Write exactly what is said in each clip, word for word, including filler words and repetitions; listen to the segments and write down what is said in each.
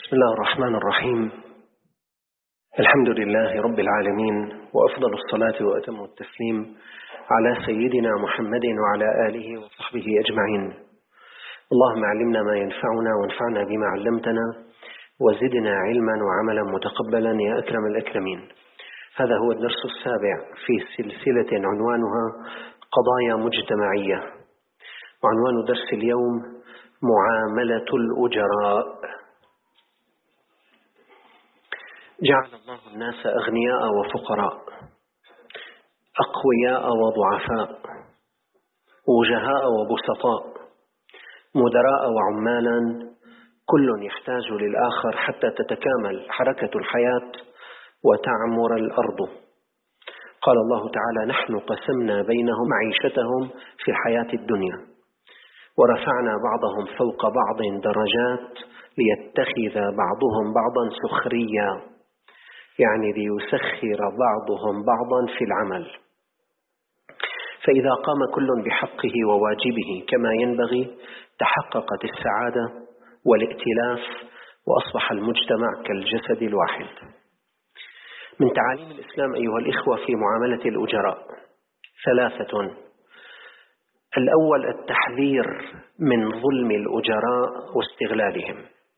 بسم الله الرحمن الرحيم. الحمد لله رب العالمين، وأفضل الصلاة وأتم التسليم على سيدنا محمد وعلى آله وصحبه أجمعين. اللهم علمنا ما ينفعنا وانفعنا بما علمتنا وزدنا علما وعملا متقبلا يا أكرم الأكرمين. هذا هو الدرس السابع في سلسلة عنوانها قضايا مجتمعية، وعنوان درس اليوم معاملة الأجراء. جعل الله الناس أغنياء وفقراء، أقوياء وضعفاء، وجهاء وبسطاء، مدراء وعمالا، كل يحتاج للآخر حتى تتكامل حركة الحياة وتعمر الأرض. قال الله تعالى: نحن قسمنا بينهم معيشتهم في الحياة الدنيا ورفعنا بعضهم فوق بعض درجات ليتخذ بعضهم بعضا سخريا، يعني ليسخر بعضهم بعضا في العمل. فإذا قام كل بحقه وواجبه كما ينبغي تحققت السعادة والائتلاف، وأصبح المجتمع كالجسد الواحد. من تعاليم الإسلام أيها الإخوة في معاملة الأجراء ثلاثة: الأول التحذير من ظلم الأجراء واستغلالهم.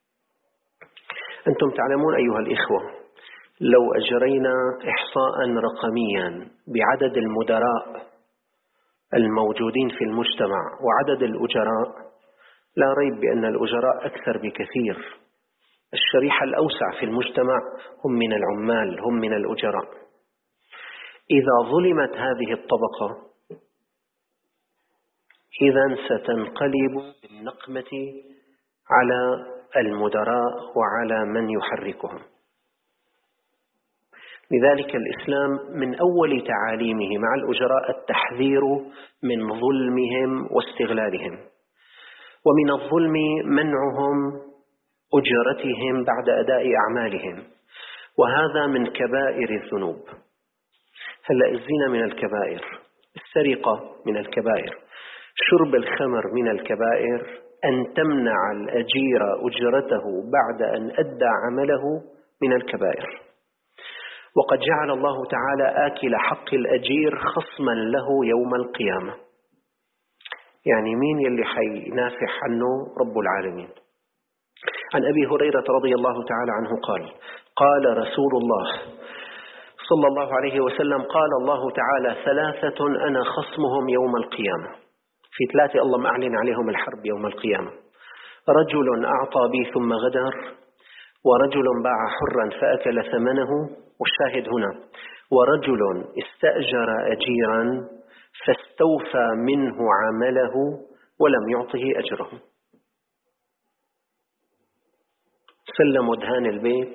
أنتم تعلمون أيها الإخوة، لو أجرينا إحصاء رقميا بعدد المدراء الموجودين في المجتمع وعدد الأجراء، لا ريب بأن الأجراء أكثر بكثير. الشريحة الأوسع في المجتمع هم من العمال، هم من الأجراء. إذا ظلمت هذه الطبقة إذن ستنقلب بالنقمة على المدراء وعلى من يحركهم. لذلك الإسلام من أول تعاليمه مع الأجراء التحذير من ظلمهم واستغلالهم، ومن الظلم منعهم أجرتهم بعد أداء أعمالهم، وهذا من كبائر الذنوب. هلأ الزنا من الكبائر، السرقة من الكبائر، شرب الخمر من الكبائر، أن تمنع الأجير أجرته بعد أن أدى عمله من الكبائر. وقد جعل الله تعالى آكل حق الأجير خصما له يوم القيامة. يعني مين يلي حينافح عنه؟ رب العالمين. عن أبي هريرة رضي الله تعالى عنه قال: قال رسول الله صلى الله عليه وسلم: قال الله تعالى: ثلاثة أنا خصمهم يوم القيامة. في ثلاثة الله أعلن عليهم الحرب يوم القيامة: رجل أعطى بي ثم غدر، ورجل باع حرا فأكل ثمنه، والشاهد هنا: ورجل استأجر أجيرا فاستوفى منه عمله ولم يعطه أجره. سلم دهان البيت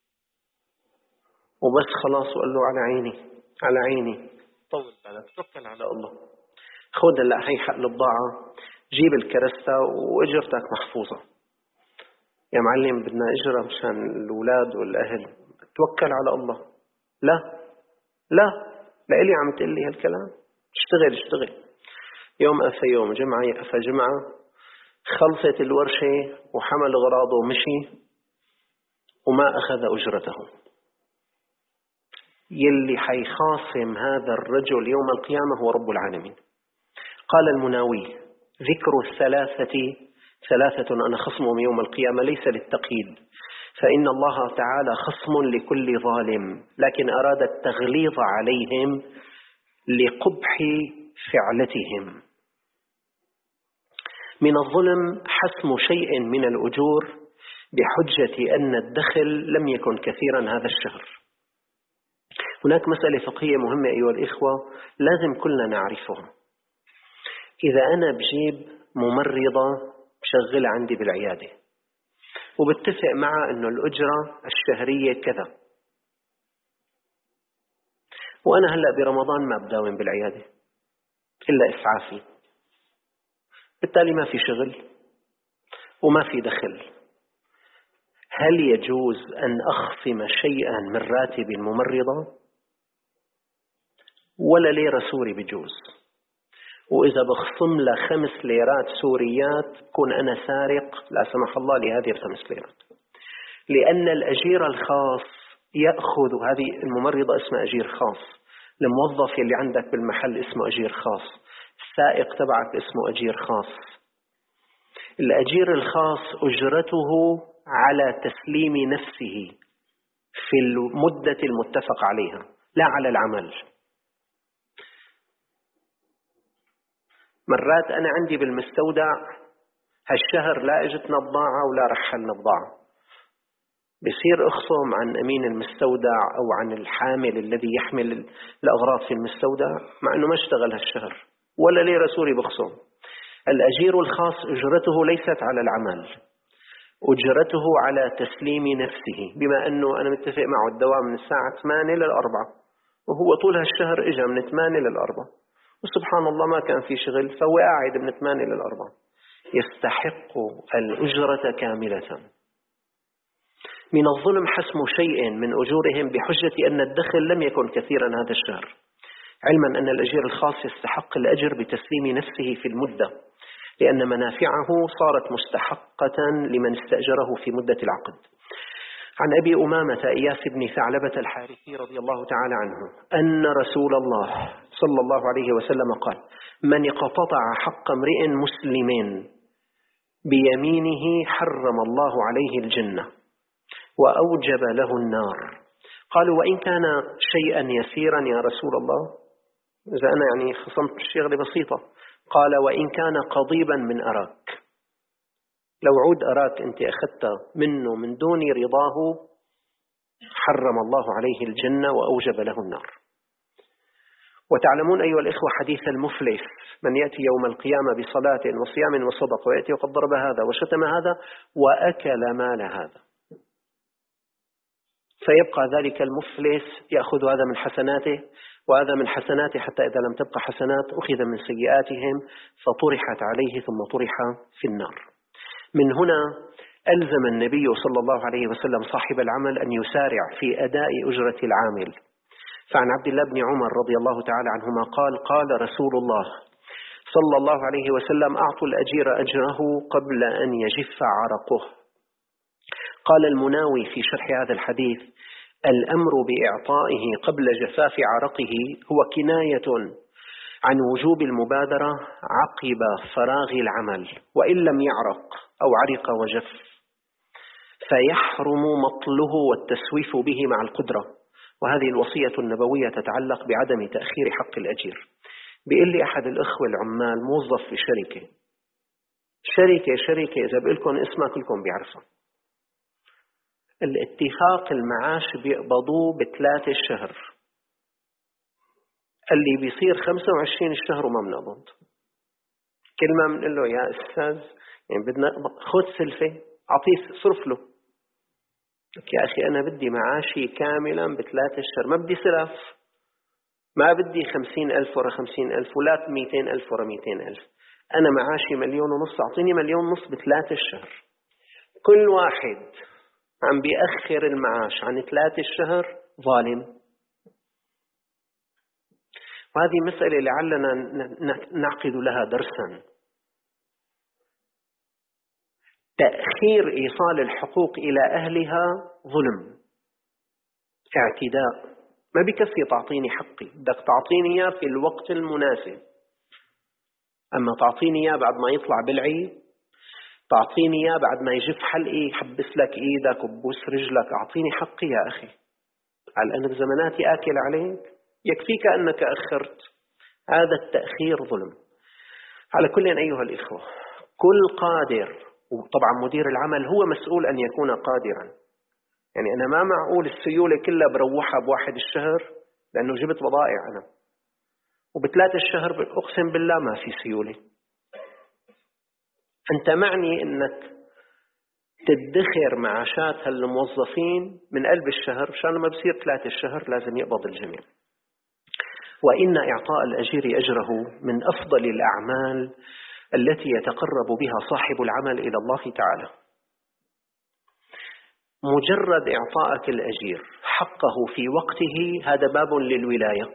وبس خلاص، وقال له: على عيني على عيني، طول بالك، توكل على الله، خذ هلا هي حق البضاعة، جيب الكرستة وأجرتك محفوظة. يا معلم بدنا أجرة مشان الأولاد والأهل، توكل على الله. لا لا لا إلي عم تقول لي هالكلام؟ اشتغل اشتغل. يوم أفى يوم، جمعة أفى جمعة، خلصت الورشة وحمل غراضه ومشي وما أخذ أجرته. يلي حيخاصم هذا الرجل يوم القيامة هو رب العالمين. قال المناوي: ذكر الثلاثة ثلاثة أنا خصمهم يوم القيامة ليس للتقييد، فإن الله تعالى خصم لكل ظالم، لكن أراد التغليظ عليهم لقبح فعلتهم. من الظلم حسم شيء من الأجور بحجة أن الدخل لم يكن كثيرا هذا الشهر. هناك مسألة فقهية مهمة أيها الإخوة لازم كلنا نعرفها. إذا أنا بجيب ممرضة شغلة عندي بالعيادة وبتفق معها أنه الأجرة الشهرية كذا، وأنا هلأ برمضان ما بداوم بالعيادة إلا إسعافي، بالتالي ما في شغل وما في دخل، هل يجوز أن أخصم شيئا من راتب الممرضة؟ ولا ليرة سوري بجوز؟ وإذا بخصم له خمس ليرات سوريات كون أنا سارق لا سمح الله لهذه الخمس ليرات. لأن الأجير الخاص يأخذ، هذه الممرضة اسمها أجير خاص، الموظف اللي عندك بالمحل اسمه أجير خاص، السائق تبعك اسمه أجير خاص. الأجير الخاص أجرته على تسليم نفسه في المدة المتفق عليها، لا على العمل. مرات أنا عندي بالمستودع هالشهر لا اجتنا بضاعة ولا رحلنا بضاعة، بصير أخصم عن أمين المستودع أو عن الحامل الذي يحمل الأغراض في المستودع مع أنه ما اشتغل هالشهر ولا ليرة سوري بخصم. الأجير الخاص أجرته ليست على العمل، أجرته على تسليم نفسه، بما أنه أنا متفق معه الدوام من الساعة ثمانية للأربعة وهو طول هالشهر إجا من ثمانية للأربعة وسبحان الله ما كان في شغل، فهو قاعد من ثمانية للأربعة، يستحق الأجرة كاملة. من الظلم حسم شيء من أجورهم بحجة أن الدخل لم يكن كثيرا هذا الشهر، علما أن الأجير الخاص يستحق الأجر بتسليم نفسه في المدة، لأن منافعه صارت مستحقة لمن استأجره في مدة العقد. عن أبي أمامة إياس بن ثعلبة الحارثي رضي الله تعالى عنه أن رسول الله صلى الله عليه وسلم قال: من اقتطع حق امرئ مسلم بيمينه حرم الله عليه الجنة وأوجب له النار. قالوا: وإن كان شيئا يسيرا يا رسول الله، إذا أنا يعني خصمت الشغلة بسيطة. قال: وإن كان قضيبا من أراك، لو عود أراك أنت أخذت منه من دون رضاه حرم الله عليه الجنة وأوجب له النار. وتعلمون أيها الإخوة حديث المفلس: من يأتي يوم القيامة بصلاة وصيام وصدق ويأتي وقد ضرب هذا وشتم هذا وأكل مال هذا، فيبقى ذلك المفلس يأخذ هذا من حسناته وهذا من حسناته، حتى إذا لم تبقى حسنات أخذ من سيئاتهم فطرحت عليه ثم طرح في النار. من هنا ألزم النبي صلى الله عليه وسلم صاحب العمل أن يسارع في أداء أجرة العامل. فعن عبد الله بن عمر رضي الله تعالى عنهما قال: قال رسول الله صلى الله عليه وسلم: أعطوا الأجير أجره قبل أن يجف عرقه. قال المناوي في شرح هذا الحديث: الأمر بإعطائه قبل جفاف عرقه هو كناية عن وجوب المبادرة عقب فراغ العمل، وإن لم يعرق أو عرق وجف فيحرم مطله والتسويف به مع القدرة. وهذه الوصية النبوية تتعلق بعدم تأخير حق الأجير. بيقول لي أحد الأخوة العمال موظف في شركة شركة شركة إذا بقولكم اسمها كلكم بيعرفها، الاتفاق المعاش بيقبضوه بثلاثة الشهر، اللي بيصير خمسة وعشرين الشهر وما بنقبض. كل ما بنقول له: يا أستاذ يعني بدنا خذ سلفة، أعطيه صرف له. يا أخي أنا بدي معاشي كاملا بثلاثة الشهر، ما بدي سلف، ما بدي خمسين ألف ورا خمسين ألف ولا ميتين ألف ورا ميتين ألف، أنا معاشي مليون ونص، أعطيني مليون ونص بثلاثة الشهر. كل واحد عم بيأخر المعاش عن ثلاثة الشهر ظالم. وهذه مسألة لعلنا نعقد لها درسا. تأخير إيصال الحقوق إلى أهلها ظلم، اعتداء. ما بكفي تعطيني حقي، بدك تعطيني إياه في الوقت المناسب. أما تعطيني إياه بعد ما يطلع بالعيد، تعطيني إياه بعد ما يجف حلقي يحبس لك إيدك وبوس رجلك، أعطيني حقي يا أخي. على أن بزمناتي آكل عليك، يكفيك أنك أخرت. هذا التأخير ظلم. على كل أيها الإخوة، كل قادر، وطبعا مدير العمل هو مسؤول أن يكون قادرا. يعني أنا ما معقول السيولة كلها بروحها بواحد الشهر لأنه جبت بضائع أنا، وبثلاثة الشهر أقسم بالله ما في سيولة. أنت معني أنك تدخر معاشات هالموظفين من قلب الشهر، عشان ما بصير ثلاثة الشهر لازم يقبض الجميع. وإن إعطاء الأجير أجره من أفضل الأعمال التي يتقرب بها صاحب العمل إلى الله تعالى. مجرد إعطائك الأجير حقه في وقته هذا باب للولاية.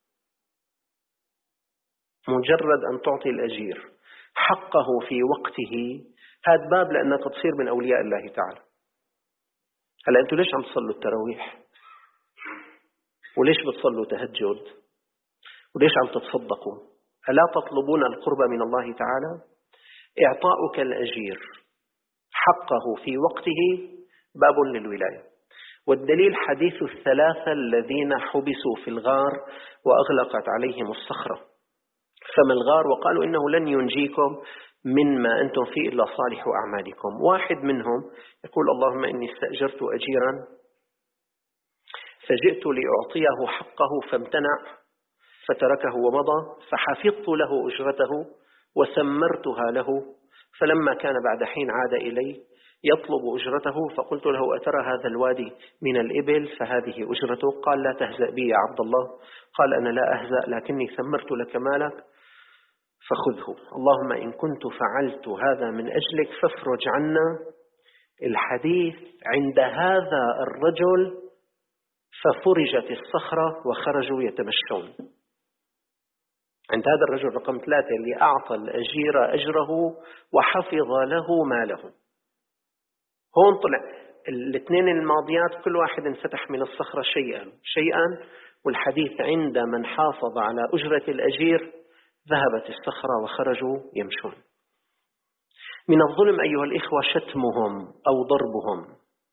مجرد أن تعطي الأجير حقه في وقته هذا باب لأنك تصير من أولياء الله تعالى. هلا أنتوا ليش عم تصلوا التراويح؟ وليش بتصلوا تهجد؟ وليش عم تتصدقوا؟ ألا تطلبون القرب من الله تعالى؟ إعطاؤك الأجير حقه في وقته باب للولاية. والدليل حديث الثلاثة الذين حبسوا في الغار وأغلقت عليهم الصخرة فما الغار وقالوا إنه لن ينجيكم مما أنتم فيه إلا صالح أعمالكم. واحد منهم يقول اللهم إني استأجرت أجيرا فجئت لأعطيه حقه فامتنع فتركه ومضى فحفظت له أجرته وسمرتها له فلما كان بعد حين عاد إلي يطلب أجرته فقلت له أترى هذا الوادي من الإبل فهذه أجرته؟ قال لا تهزأ بي يا عبد الله. قال أنا لا أهزأ لكني سمرت لك مالك فخذه. اللهم إن كنت فعلت هذا من أجلك فافرج عنا. الحديث عند هذا الرجل ففرجت الصخرة وخرجوا يتمشون. عند هذا الرجل رقم ثلاثة اللي أعطى الأجير أجره وحفظ له ماله. هون طلع الاثنين الماضيات كل واحد انفتح من الصخرة شيئا شيئا والحديث عند من حافظ على أجرة الأجير ذهبت الصخرة وخرجوا يمشون. من الظلم أيها الإخوة شتمهم أو ضربهم.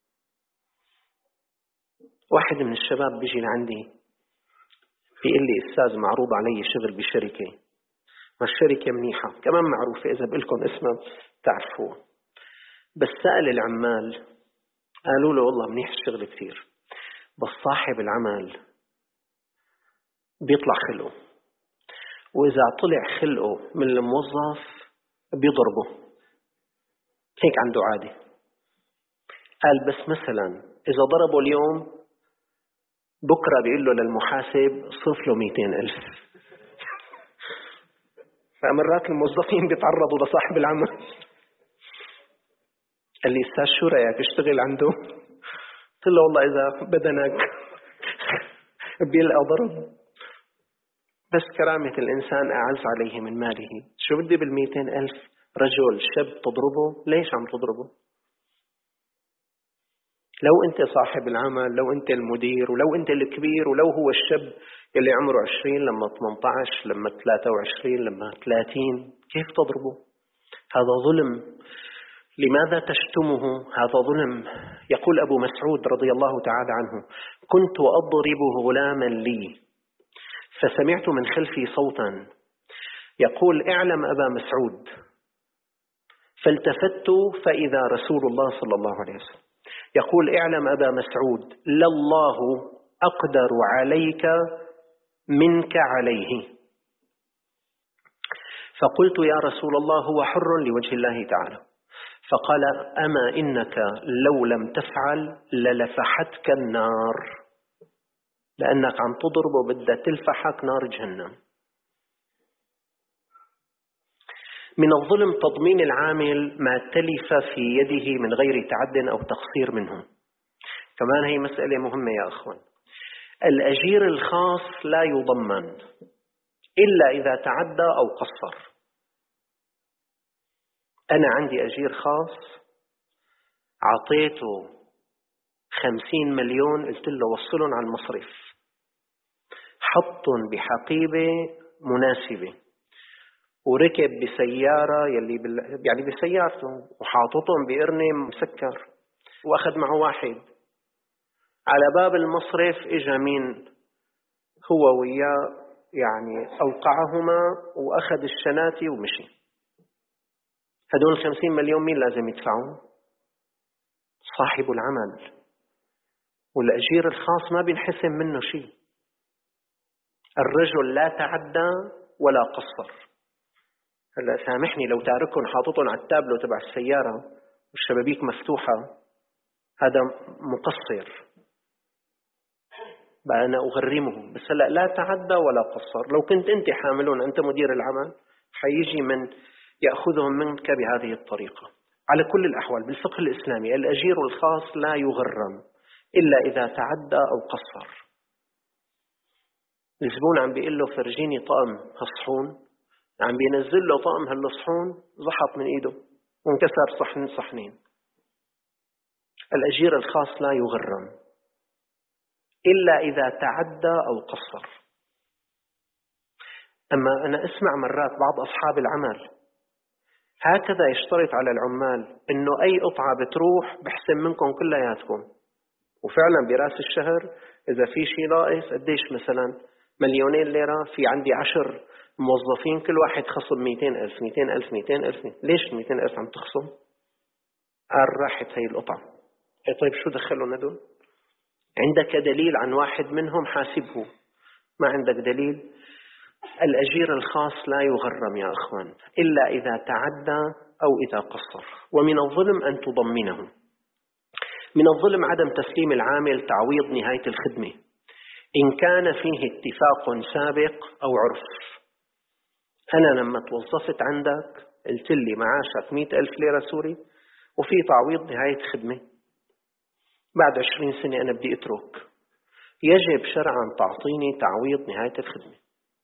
واحد من الشباب بيجي لعندي بيقول لي أستاذ معروض علي شغل بشركة، ما الشركة منيحة كمان معروفة إذا بقلكم اسمها تعرفوه، بس سأل العمال قالوا له والله منيح الشغل كثير بس صاحب العمل بيطلع خلقه، وإذا طلع خلقه من الموظف بيضربه، هيك عنده عادة. قال بس مثلا إذا ضربه اليوم بكرة بيقول له للمحاسب صرف له مئتين ألف. فمرات الموظفين بيتعرضوا لصاحب العمل. قال لي أستاذ شو رأيك اشتغل عنده؟ قلت له والله إذا بدنك بيلقى ضرب، بس كرامة الإنسان أعز عليه من ماله. شو بدي بالمئتين ألف؟ رجل شاب تضربه؟ ليش عم تضربه؟ لو أنت صاحب العمل، لو أنت المدير، ولو أنت الكبير، ولو هو الشاب اللي عمره عشرين لما ثمانية عشر لما ثلاثة وعشرين لما ثلاثين، كيف تضربه؟ هذا ظلم. لماذا تشتمه؟ هذا ظلم. يقول أبو مسعود رضي الله تعالى عنه كنت أضرب غلاما لي فسمعت من خلفي صوتا يقول اعلم أبا مسعود، فالتفت فإذا رسول الله صلى الله عليه وسلم يقول اعلم أبا مسعود لله أقدر عليك منك عليه. فقلت يا رسول الله هو حر لوجه الله تعالى. فقال أما إنك لو لم تفعل للفحتك النار، لأنك عم تضرب بدها تلفحك نار جهنم. من الظلم تضمين العامل ما تلف في يده من غير تعد أو تقصير منه. كمان هي مسألة مهمة يا أخوان. الأجير الخاص لا يضمن إلا إذا تعدى أو قصر. أنا عندي أجير خاص عطيته خمسين مليون قلت له وصلهم على المصرف، حطهم بحقيبة مناسبة وركب بسيارة يلي بال... يعني بسيارته وحاططهم بقرنة مسكر وأخذ معه واحد. على باب المصرف إجا مين هو وياه يعني أوقعهما وأخذ الشناتي ومشي. هدول الخمسين مليون مين لازم يدفعون؟ صاحب العمل. والأجير الخاص ما بينحسم منه شيء. الرجل لا تعدى ولا قصر. هلا سامحني لو تاركهم حاططهم على التابلو تبع السيارة والشبابيك مفتوحة هذا مقصر بقى أنا أغرمه. بس هلا لا تعدى ولا قصر. لو كنت أنت حاملون أنت مدير العمل حيجي من يأخذهم منك بهذه الطريقة. على كل الأحوال بالفقه الإسلامي الأجير الخاص لا يغرم إلا إذا تعدى أو قصر. الزبون عم بيقول له فرجيني طقم هالصحون، عم بينزل له طقم هالصحون زحط من إيده وانكسر صحن صحنين. الأجير الخاص لا يغرم إلا إذا تعدى أو قصر. أما أنا أسمع مرات بعض أصحاب العمل هكذا يشترط على العمال إنه أي قطعة بتروح بحسن منكم كلياتكم، وفعلا براس الشهر إذا في شيء ناقص قديش مثلا مليونين ليرة، في عندي عشر موظفين كل واحد خصم مئتين ألف مئتين ألف مئتين ألف. ليش مئتين ألف عم تخصم؟ قال راحت هي القطعة. طيب شو دخلوا ندول؟ عندك دليل عن واحد منهم حاسبه، ما عندك دليل. الأجير الخاص لا يغرم يا أخوان إلا إذا تعدى أو إذا قصر. ومن الظلم أن تضمنه. من الظلم عدم تسليم العامل تعويض نهاية الخدمة إن كان فيه اتفاق سابق أو عرف. أنا لما توظفت عندك قلت لي معاشك مئة ألف ليرة سوري وفي تعويض نهاية خدمة، بعد عشرين سنة أنا بدي أترك، يجب شرعا تعطيني تعويض نهاية الخدمة.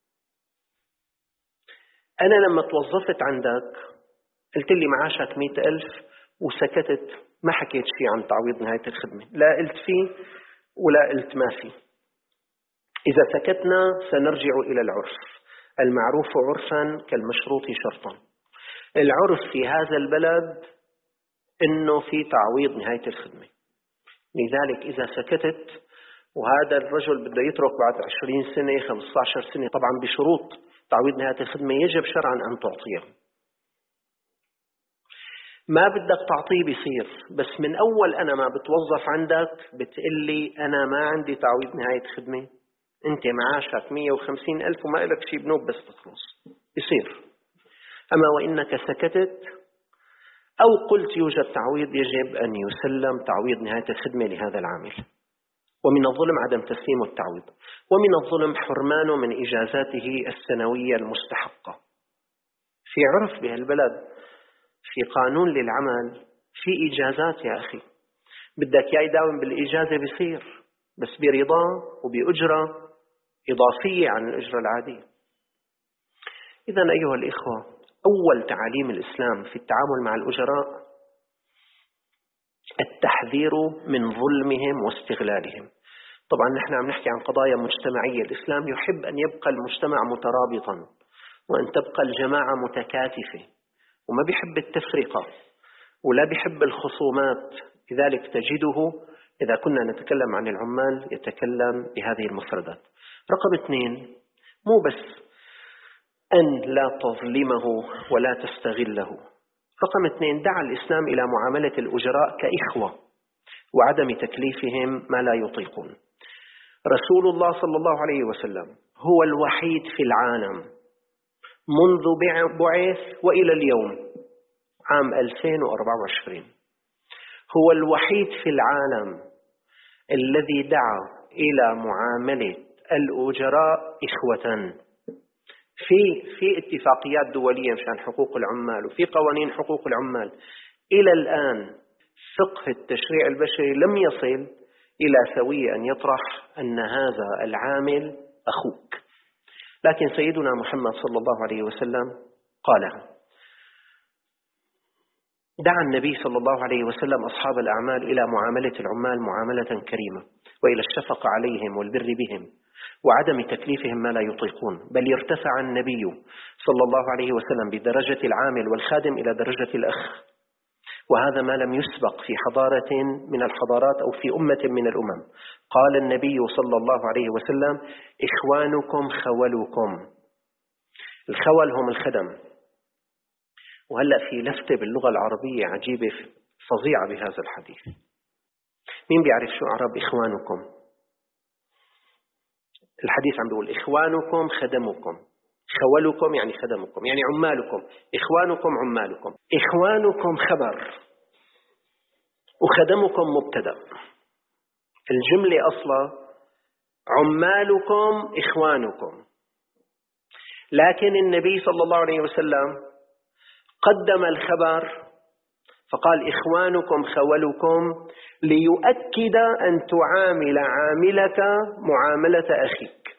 أنا لما توظفت عندك قلت لي معاشك مئة ألف وسكتت، ما حكيت شيء عن تعويض نهاية الخدمة، لا قلت فيه ولا قلت ما فيه. إذا سكتنا سنرجع إلى العرف، المعروف عرفا كالمشروط شرطا. العرف في هذا البلد إنه في تعويض نهاية الخدمة، لذلك إذا سكتت وهذا الرجل بده يترك بعد عشرين سنة خمسة عشر سنة طبعا بشروط تعويض نهاية الخدمة يجب شرعا أن تعطيه. ما بدك تعطيه بيصير، بس من أول أنا ما بتوظف عندك بتقلي أنا ما عندي تعويض نهاية خدمة، أنت معاشك مئة وخمسين ألف وما إلك شيء بنوب بس تخلص، يصير. أما وإنك سكتت أو قلت يوجد تعويض يجب أن يسلم تعويض نهاية الخدمة لهذا العامل. ومن الظلم عدم تسليم التعويض. ومن الظلم حرمانه من إجازاته السنوية المستحقة. في عرف بهالبلد، في قانون للعمل، في إجازات يا أخي، بدك يا يداوم بالإجازة بيصير، بس برضا وبأجرة إضافية عن الأجرة العادية. إذن أيها الإخوة، أول تعاليم الإسلام في التعامل مع الأجراء التحذير من ظلمهم واستغلالهم. طبعا نحن عم نحكي عن قضايا مجتمعية، الإسلام يحب أن يبقى المجتمع مترابطا وأن تبقى الجماعة متكاتفة، وما بيحب التفرقة ولا بيحب الخصومات. لذلك تجده إذا كنا نتكلم عن العمال يتكلم بهذه المفردات. رقم اثنين، مو بس أن لا تظلمه ولا تستغله. رقم اثنين، دعا الإسلام إلى معاملة الأجراء كإخوة وعدم تكليفهم ما لا يطيقون. رسول الله صلى الله عليه وسلم هو الوحيد في العالم منذ بعث وإلى اليوم عام ألفين وأربعة وعشرين، هو الوحيد في العالم الذي دعا إلى معاملة الأجراء إخوة. في في اتفاقيات دولية مشان حقوق العمال وفي قوانين حقوق العمال. إلى الآن فقه التشريع البشري لم يصل إلى سوية أن يطرح أن هذا العامل أخوك. لكن سيدنا محمد صلى الله عليه وسلم قال: دعا النبي صلى الله عليه وسلم أصحاب الأعمال إلى معاملة العمال معاملة كريمة، وإلى الشفقة عليهم والبر بهم وعدم تكليفهم ما لا يطيقون. بل ارتفع النبي صلى الله عليه وسلم بدرجة العامل والخادم إلى درجة الأخ، وهذا ما لم يسبق في حضارة من الحضارات أو في أمة من الأمم. قال النبي صلى الله عليه وسلم: إخوانكم خولكم. الخول هم الخدم. وهلأ في لفتة باللغة العربية عجيبة فظيعة بهذا الحديث. مين بيعرف شو أعراب إخوانكم؟ الحديث عم بيقول إخوانكم خدمكم، خولكم يعني خدمكم، يعني عمالكم. إخوانكم عمالكم. إخوانكم خبر وخدمكم مبتدأ. الجملة أصلا عمالكم إخوانكم، لكن النبي صلى الله عليه وسلم قدم الخبر فقال إخوانكم خولكم ليؤكد أن تعامل عاملك معاملة أخيك.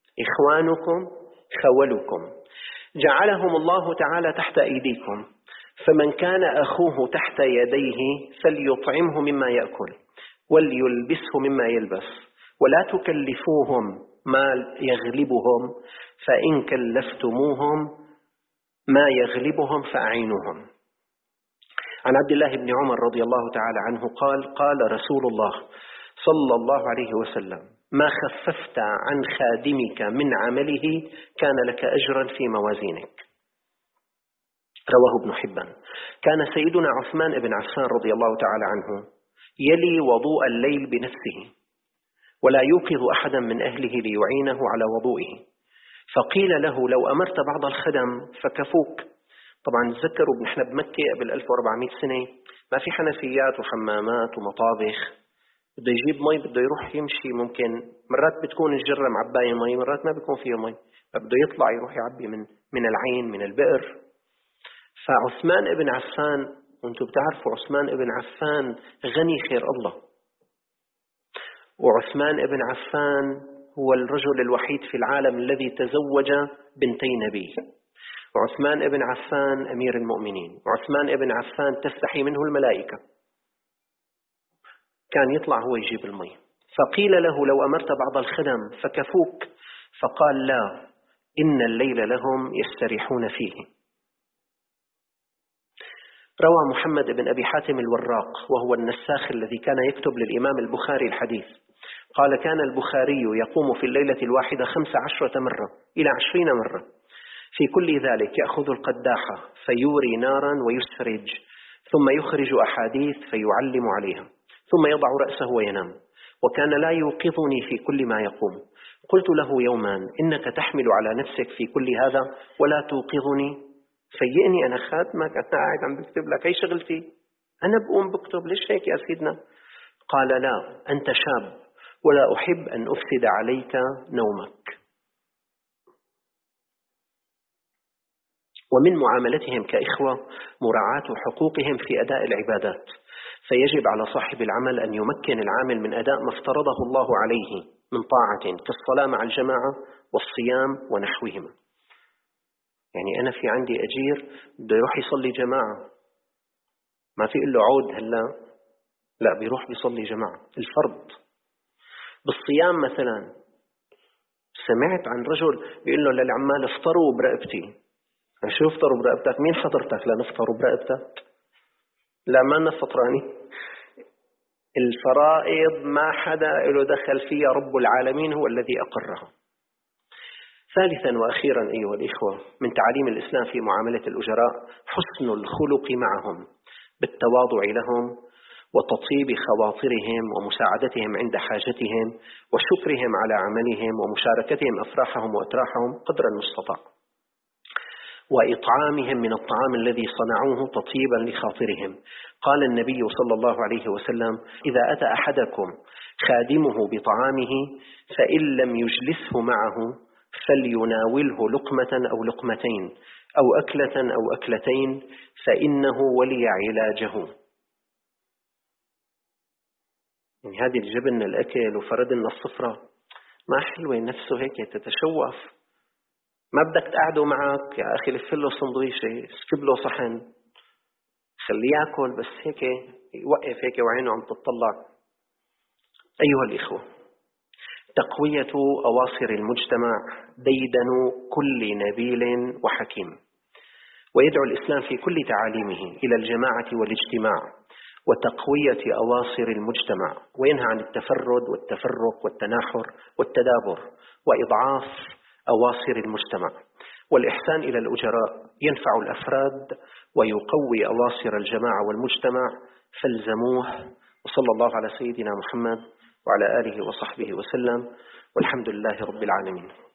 إخوانكم خولكم، جعلهم الله تعالى تحت أيديكم، فمن كان أخوه تحت يديه فليطعمه مما يأكل وليلبسه مما يلبس ولا تكلفوهم ما يغلبهم، فإن كلفتموهم ما يغلبهم فأعينوهم. عن عبد الله بن عمر رضي الله تعالى عنه قال: قال رسول الله صلى الله عليه وسلم: ما خففت عن خادمك من عمله كان لك أجرا في موازينك. رواه ابن حبان. كان سيدنا عثمان بن عفان رضي الله تعالى عنه يلي وضوء الليل بنفسه ولا يوقظ أحدا من أهله ليعينه على وضوئه، فقيل له: لو أمرت بعض الخدم فكفوك. طبعا تذكروا نحن بمكة قبل ألف وأربعمائة سنة ما في حنفيات وحمامات ومطابخ، بده يجيب مي بده يروح يمشي، ممكن مرات بتكون الجرة معباية مي مرات ما بيكون فيها مي، فبده يطلع يروح يعبي من من العين من البئر. فعثمان ابن عفان، وانتم بتعرفوا عثمان ابن عفان غني خير الله، وعثمان ابن عفان هو الرجل الوحيد في العالم الذي تزوج بنتي نبي. وعثمان ابن عفان أمير المؤمنين، وعثمان ابن عفان تستحي منه الملائكة، كان يطلع هو يجيب المي. فقيل له: لو أمرت بعض الخدم فكفوك، فقال: لا، إن الليل لهم يستريحون فيه. روى محمد بن أبي حاتم الوراق وهو النساخ الذي كان يكتب للإمام البخاري الحديث، قال: كان البخاري يقوم في الليلة الواحدة خمس عشرة مرة إلى عشرين مرة، في كل ذلك يأخذ القداحة فيوري نارا ويسرج، ثم يخرج أحاديث فيعلم عليها، ثم يضع رأسه وينام، وكان لا يوقظني في كل ما يقوم. قلت له يوما: إنك تحمل على نفسك في كل هذا ولا توقظني؟ فيئني أنا خادمك، أنا قاعد عم بكتب لك، هي شغلتي، أنا بقوم بكتب، ليش هيك يا سيدنا؟ قال: لا، أنت شاب ولا أحب أن أفسد عليك نومك. ومن معاملتهم كإخوة مراعاة حقوقهم في أداء العبادات، فيجب على صاحب العمل أن يمكن العامل من أداء ما افترضه الله عليه من طاعة كالصلاة مع الجماعة والصيام ونحوهما. يعني أنا في عندي أجير بده يروح يصلي جماعة، ما في إلا عود هلا، لا، بيروح بيصلي جماعة الفرض. بالصيام مثلا سمعت عن رجل بيقول له للعمال: افطروا برقبتي. شو افطروا برقبتك؟ مين حضرتك لنفطروا برقبتك؟ لا، ما أنا فطراني. الفرائض ما حدا له دخل فيها، رب العالمين هو الذي أقرها. ثالثا وأخيرا أيها الإخوة، من تعاليم الإسلام في معاملة الأجراء حسن الخلق معهم بالتواضع لهم وتطيب خواطرهم ومساعدتهم عند حاجتهم وشكرهم على عملهم ومشاركتهم أفراحهم وأتراحهم قدر المستطاع، وإطعامهم من الطعام الذي صنعوه تطيبا لخاطرهم. قال النبي صلى الله عليه وسلم: إذا أتى أحدكم خادمه بطعامه فإن لم يجلسه معه فليناوله لقمة أو لقمتين أو أكلة أو أكلتين فإنه ولي علاجه. يعني هذه الجبن الأكل وفردنا الصفرة ما حلوة، نفسه هيك تتشوف. ما بدك تقعده معك يا أخي، لف له صندويشة، اسكب له صحن، خليه يأكل، بس هيك يوقف هيك وعينه عم تطلع. أيها الإخوة، تقوية أواصر المجتمع ديدن كل نبيل وحكيم، ويدعو الإسلام في كل تعاليمه إلى الجماعة والاجتماع وتقوية أواصر المجتمع، وينهى عن التفرد والتفرق والتناحر والتدابر وإضعاف أواصر المجتمع. والإحسان إلى الأجراء ينفع الأفراد ويقوي أواصر الجماعة والمجتمع، فالزموه. وصلى الله على سيدنا محمد وعلى آله وصحبه وسلم، والحمد لله رب العالمين.